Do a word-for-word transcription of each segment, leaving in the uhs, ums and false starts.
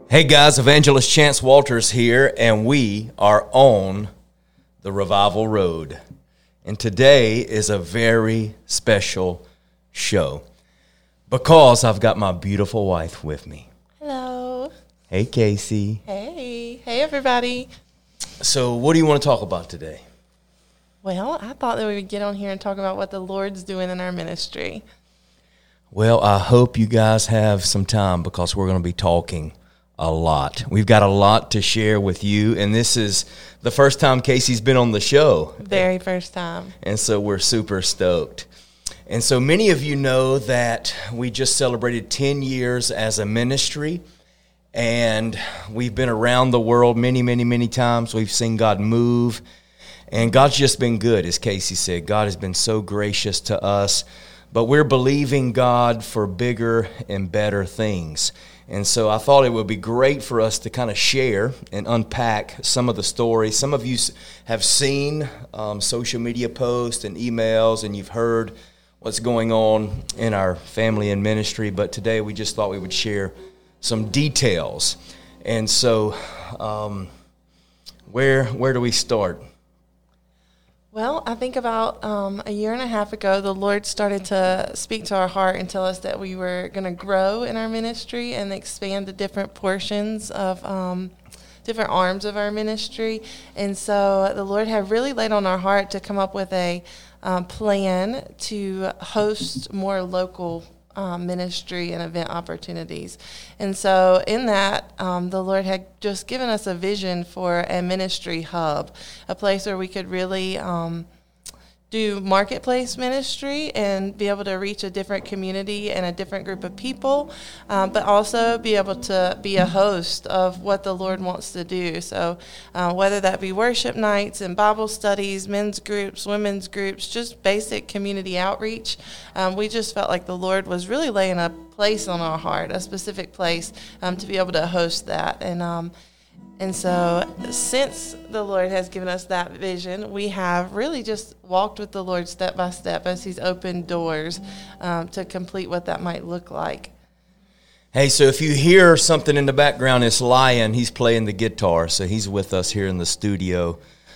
Hey guys, Evangelist Chance Walters here, and we are on the Revival Road. And today is a very special show because I've got my beautiful wife with me. Hello. Hey, Casey. Hey. Hey, everybody. So what do you want to talk about today? Well, I thought that we would get on here and talk about what the Lord's doing in our ministry. Well, I hope you guys have some time because we're going to be talking a lot. We've got a lot to share with you, and this is the first time Casey's been on the show. Very first time. And so we're super stoked. And so many of you know that we just celebrated ten years as a ministry, and we've been around the world many, many, many times. We've seen God move, and God's just been good, as Casey said. God has been so gracious to us, but we're believing God for bigger and better things. And so I thought it would be great for us to kind of share and unpack some of the stories. Some of you have seen um, social media posts and emails, and you've heard what's going on in our family and ministry. But today we just thought we would share some details. And so um, where where do we start? Well, I think about um, a year and a half ago, the Lord started to speak to our heart and tell us that we were going to grow in our ministry and expand the different portions of um, different arms of our ministry. And so the Lord had really laid on our heart to come up with a um, plan to host more local Um, ministry and event opportunities. And so in that, um, the Lord had just given us a vision for a ministry hub, a place where we could really um, do marketplace ministry and be able to reach a different community and a different group of people, um, but also be able to be a host of what the Lord wants to do. So uh, whether that be worship nights and Bible studies, men's groups, women's groups, just basic community outreach, um, we just felt like the Lord was really laying a place on our heart, a specific place um, to be able to host that. And um, And so since the Lord has given us that vision, we have really just walked with the Lord step by step as he's opened doors um, to complete what that might look like. Hey, so if you hear something in the background, it's Lion. He's playing the guitar, so he's with us here in the studio.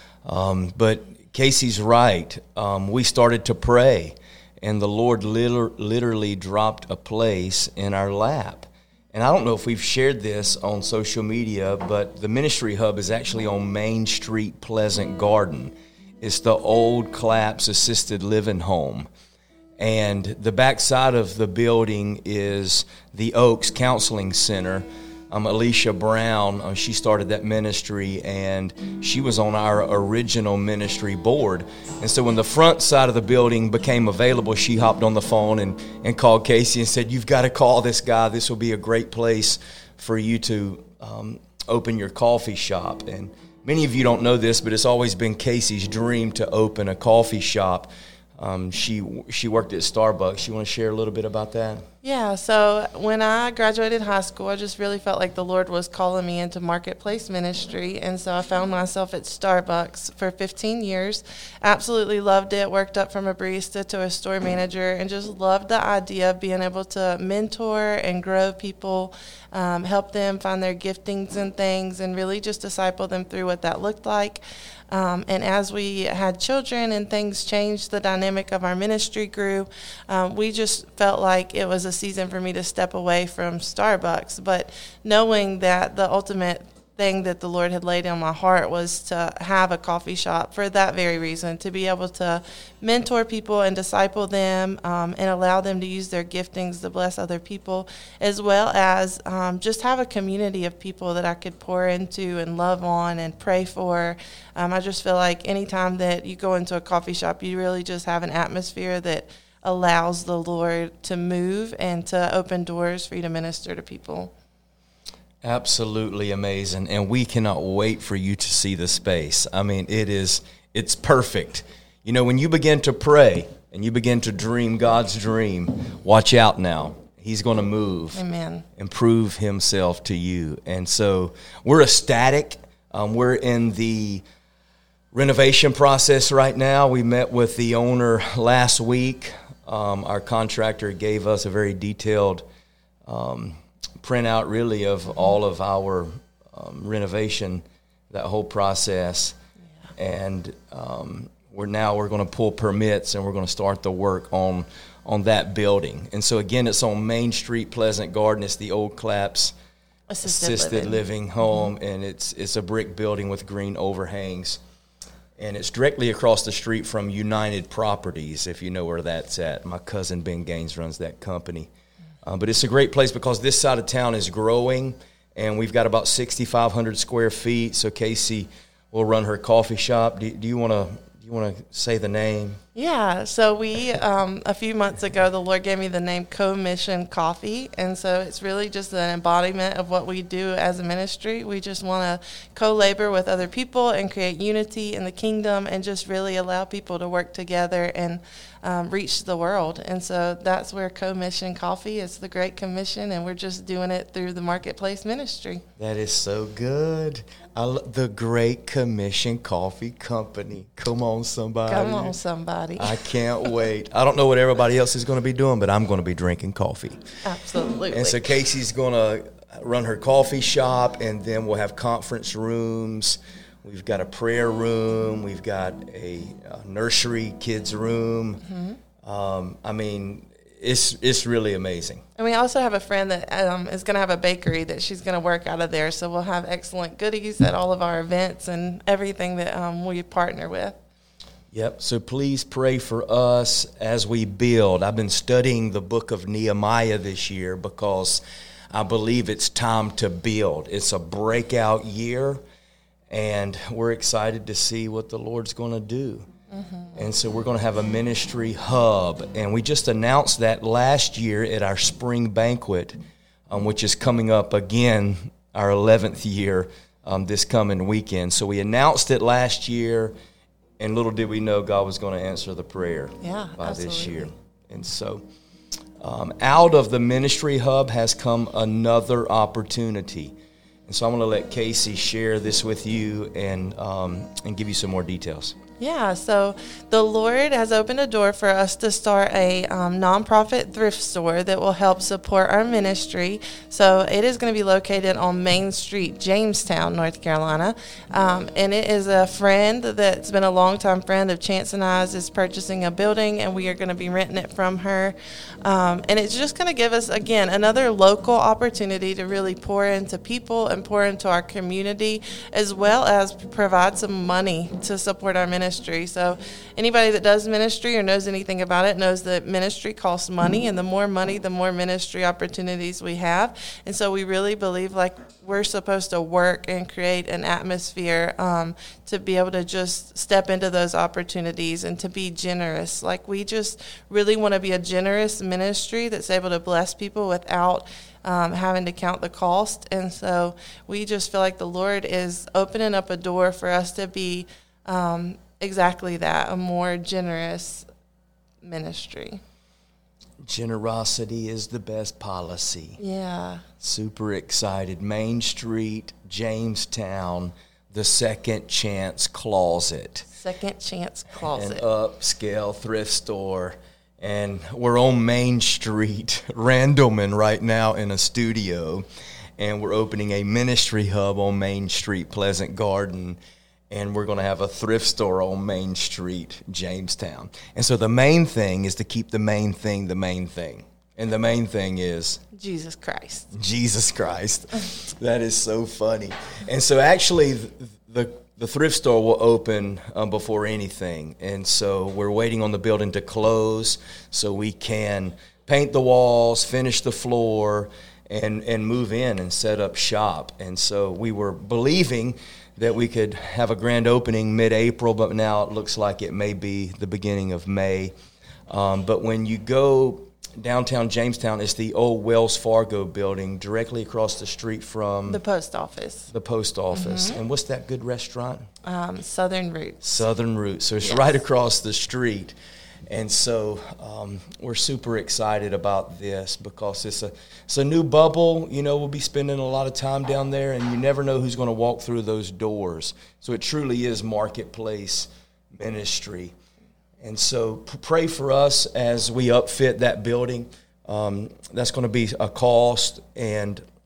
Um, but Casey's right. Um, we started to pray, and the Lord liter- literally dropped a place in our lap. And I don't know if we've shared this on social media, but the Ministry Hub is actually on Main Street, Pleasant Garden. It's the old Claps Assisted Living Home. And the backside of the building is the Oaks Counseling Center. Um, Alicia Brown, uh, she started that ministry, and she was on our original ministry board. And so when the front side of the building became available, she hopped on the phone and, and called Casey and said, "You've got to call this guy. This will be a great place for you to um, open your coffee shop." And many of you don't know this, but it's always been Casey's dream to open a coffee shop. Um, she she worked at Starbucks. You want to share a little bit about that? Yeah, so when I graduated high school, I just really felt like the Lord was calling me into marketplace ministry, and so I found myself at Starbucks for fifteen years. Absolutely loved it, worked up from a barista to a store manager, and just loved the idea of being able to mentor and grow people, um, help them find their giftings and things, and really just disciple them through what that looked like. Um, and as we had children and things changed, the dynamic of our ministry grew, um, we just felt like it was a season for me to step away from Starbucks. But knowing that the ultimate thing that the Lord had laid on my heart was to have a coffee shop for that very reason, to be able to mentor people and disciple them um, and allow them to use their giftings to bless other people, as well as um, just have a community of people that I could pour into and love on and pray for. Um, I just feel like anytime that you go into a coffee shop, you really just have an atmosphere that allows the Lord to move and to open doors for you to minister to people. Absolutely amazing, and we cannot wait for you to see the space. I mean, it is, it's perfect. You know, when you begin to pray and you begin to dream God's dream, watch out now. He's going to move. Amen. And prove himself to you. And so we're ecstatic. Um, we're in the renovation process right now. We met with the owner last week. Um, our contractor gave us a very detailed um printout really of all of our um, renovation, that whole process. Yeah. And um, we're now we're going to pull permits and we're going to start the work on on that building. And so again, it's on Main Street, Pleasant Garden. It's the old Claps Assisted, Assisted Living, living Home, mm-hmm. and it's it's a brick building with green overhangs. And it's directly across the street from United Properties, if you know where that's at. My cousin Ben Gaines runs that company. Uh, but it's a great place because this side of town is growing, and we've got about sixty-five hundred square feet. So Casey will run her coffee shop. Do, do you want to do you want to say the name? Yeah, so we, um, a few months ago, the Lord gave me the name Co-Mission Coffee, and so it's really just an embodiment of what we do as a ministry. We just want to co-labor with other people and create unity in the kingdom and just really allow people to work together and um, reach the world. And so that's where Co-Mission Coffee is, the Great Commission, and we're just doing it through the Marketplace Ministry. That is so good. I lo- the Great Commission Coffee Company. Come on, somebody. Come on, somebody. I can't wait. I don't know what everybody else is going to be doing, but I'm going to be drinking coffee. Absolutely. And so Casey's going to run her coffee shop, and then we'll have conference rooms. We've got a prayer room. We've got a, a nursery kids room. Mm-hmm. Um, I mean, it's it's really amazing. And we also have a friend that um, is going to have a bakery that she's going to work out of there. So we'll have excellent goodies at all of our events and everything that um, we partner with. Yep, so please pray for us as we build. I've been studying the book of Nehemiah this year because I believe it's time to build. It's a breakout year, and we're excited to see what the Lord's going to do. Mm-hmm. And so we're going to have a ministry hub, and we just announced that last year at our spring banquet, um, which is coming up again, our eleventh year um, this coming weekend. So we announced it last year. And little did we know God was going to answer the prayer yeah, by absolutely. this year. And so um, out of the ministry hub has come another opportunity. And so I'm going to let Casey share this with you and um, and give you some more details. Yeah, so the Lord has opened a door for us to start a um, nonprofit thrift store that will help support our ministry. So it is going to be located on Main Street, Jamestown, North Carolina. Um, and it is a friend that's been a longtime friend of Chance and I's is purchasing a building, and we are going to be renting it from her. Um, and it's just going to give us, again, another local opportunity to really pour into people and pour into our community, as well as provide some money to support our ministry. Ministry. So anybody that does ministry or knows anything about it knows that ministry costs money, and the more money, the more ministry opportunities we have. And so we really believe like we're supposed to work and create an atmosphere um, to be able to just step into those opportunities and to be generous. Like we just really want to be a generous ministry that's able to bless people without Um, having to count the cost. And so we just feel like the Lord is opening up a door for us to be um, exactly that, a more generous ministry. Generosity is the best policy. Yeah. Super excited. Main Street, Jamestown, the Second Chance Closet. Second Chance Closet. An upscale thrift store. And we're on Main Street, Randleman, right now in a studio. And we're opening a ministry hub on Main Street, Pleasant Garden. And we're going to have a thrift store on Main Street, Jamestown. And so the main thing is to keep the main thing the main thing. And the main thing is Jesus Christ. Jesus Christ. That is so funny. And so actually the, the The thrift store will open um, before anything, and so we're waiting on the building to close so we can paint the walls, finish the floor, and, and move in and set up shop. And so we were believing that we could have a grand opening mid-April, but now it looks like it may be the beginning of May. Um, but when you go downtown Jamestown, it's the old Wells Fargo building directly across the street from the post office. The post office. Mm-hmm. And what's that good restaurant? Um, Southern Roots. Southern Roots. So it's yes. right across the street. And so um, we're super excited about this because it's a it's a new bubble. You know, we'll be spending a lot of time down there, and you never know who's going to walk through those doors. So it truly is marketplace ministry. And so pray for us as we upfit that building. Um, that's going to be a cost, and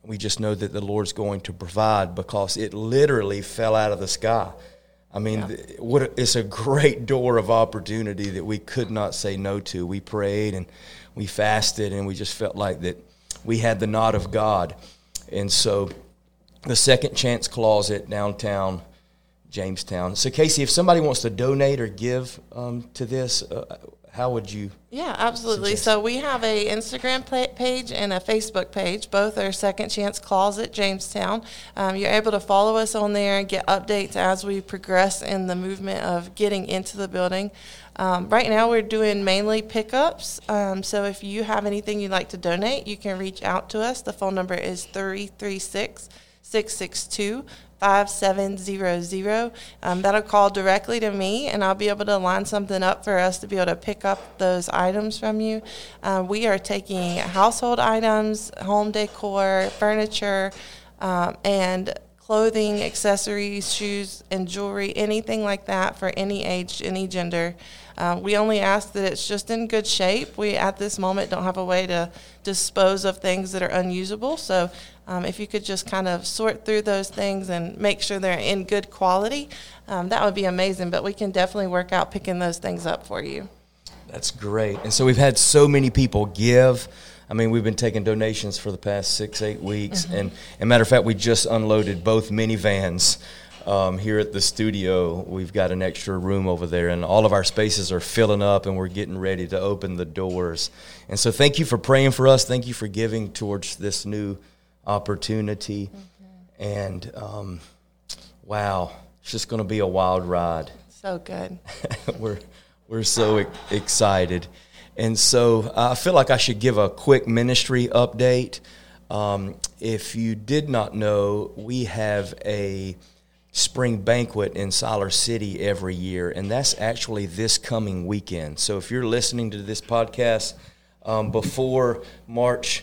we just know that the Lord's going to provide, because it literally fell out of the sky. I mean, yeah. what a, it's a great door of opportunity that we could not say no to. We prayed and we fasted, and we just felt like that we had the nod of God. And so the Second Chance Closet, downtown Jamestown. So, Casey, if somebody wants to donate or give um, to this, uh, how would you? Yeah, absolutely. Suggest? So we have a Instagram page and a Facebook page. Both are Second Chance Closet Jamestown. Um, you're able to follow us on there and get updates as we progress in the movement of getting into the building. Um, right now we're doing mainly pickups. Um, so if you have anything you'd like to donate, you can reach out to us. The phone number is three three six, six six two, five seven zero zero. Um, that'll call directly to me, and I'll be able to line something up for us to be able to pick up those items from you. Uh, we are taking household items, home decor, furniture, um, and clothing, accessories, shoes, and jewelry, anything like that for any age, any gender. Uh, we only ask that it's just in good shape. We, at this moment, don't have a way to dispose of things that are unusable. So um, if you could just kind of sort through those things and make sure they're in good quality, um, that would be amazing. But we can definitely work out picking those things up for you. That's great. And so we've had so many people give. I mean, we've been taking donations for the past six, eight weeks. Mm-hmm. And, as a matter of fact, we just unloaded both minivans um, here at the studio. We've got an extra room over there, and all of our spaces are filling up, and we're getting ready to open the doors. And so thank you for praying for us. Thank you for giving towards this new opportunity. Mm-hmm. And, um, wow, it's just going to be a wild ride. So good. we're we're so e- excited. And so uh, I feel like I should give a quick ministry update. Um, if you did not know, we have a spring banquet in Siler City every year, and that's actually this coming weekend. So if you're listening to this podcast um, before March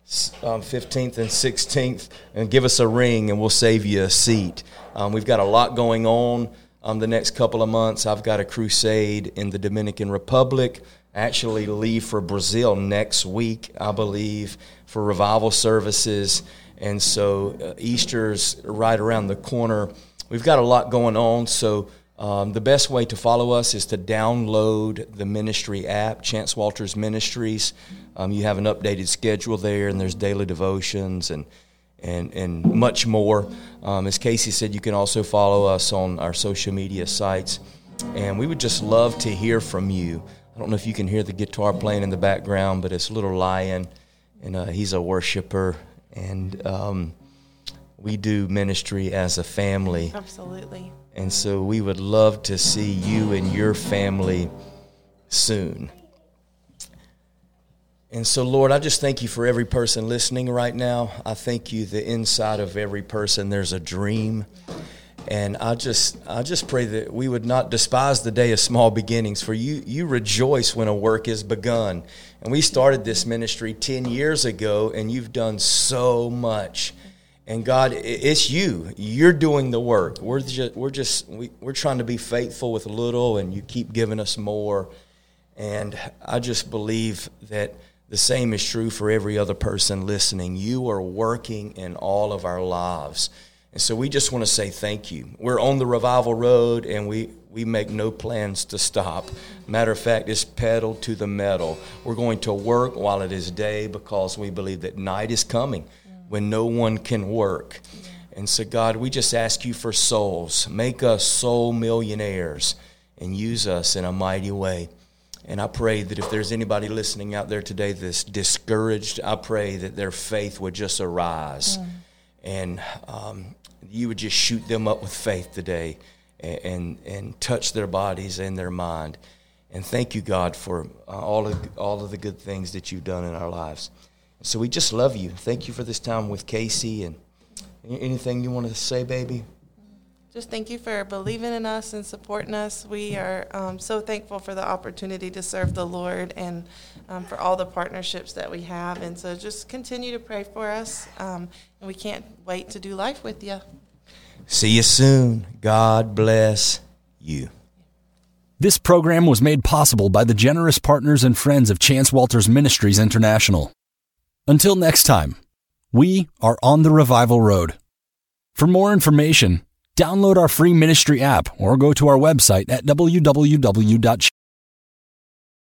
um, fifteenth and sixteenth, and give us a ring, and we'll save you a seat. Um, we've got a lot going on um, the next couple of months. I've got a crusade in the Dominican Republic. Actually leave for Brazil next week, I believe, for revival services. And so uh, Easter's right around the corner. We've got a lot going on. So um, the best way to follow us is to download the ministry app, Chance Walters Ministries. Um, you have an updated schedule there, and there's daily devotions and and, and much more. Um, as Casey said, you can also follow us on our social media sites. And we would just love to hear from you. I don't know if you can hear the guitar playing in the background, but it's Little Lion, and uh, he's a worshiper, and um, we do ministry as a family. Absolutely. And so we would love to see you and your family soon. And so, Lord, I just thank you for every person listening right now. I thank you that inside of every person there's a dream. And I just I just pray that we would not despise the day of small beginnings, for you you rejoice when a work is begun. And we started this ministry ten years ago, and you've done so much. And God, it's you. You're doing the work. We're just we're just we, we're trying to be faithful with little, and you keep giving us more. And I just believe that the same is true for every other person listening. You are working in all of our lives. And so we just want to say thank you. We're on the revival road, and we, we make no plans to stop. Matter of fact, it's pedal to the metal. We're going to work while it is day, because we believe that night is coming when no one can work. And so, God, we just ask you for souls. Make us soul millionaires and use us in a mighty way. And I pray that if there's anybody listening out there today that's discouraged, I pray that their faith would just arise. Mm. And um, you would just shoot them up with faith today, and, and and touch their bodies and their mind. And thank you, God, for uh, all of all of the good things that you've done in our lives. So we just love you. Thank you for this time with Casey. And anything you want to say, baby? Just thank you for believing in us and supporting us. We are um, so thankful for the opportunity to serve the Lord, and um, for all the partnerships that we have. And so just continue to pray for us. Um, and we can't wait to do life with you. See you soon. God bless you. This program was made possible by the generous partners and friends of Chance Walters Ministries International. Until next time, We are on the revival road. For more information, download our free ministry app or go to our website at w w w dot